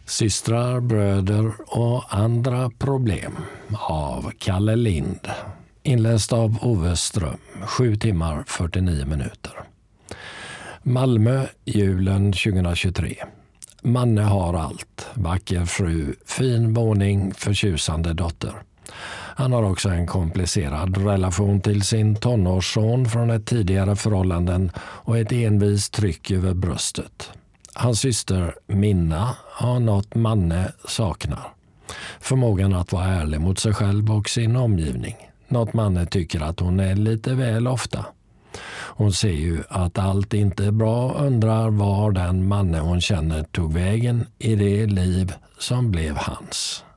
Systrar, bröder och andra problem av Kalle Lind. Inläst av Ove Ström, 7 timmar 49 minuter. Malmö, julen 2023. Manne har allt. Vacker fru, fin våning, förtjusande dotter. Han har också en komplicerad relation till sin tonårsson från ett tidigare förhållanden och ett envist tryck över bröstet. Hans syster Minna har något Manne saknar. Förmågan att vara ärlig mot sig själv och sin omgivning. Något Manne tycker att hon är lite väl ofta. Hon ser ju att allt inte är bra och undrar var den Manne hon känner tog vägen i det liv som blev hans.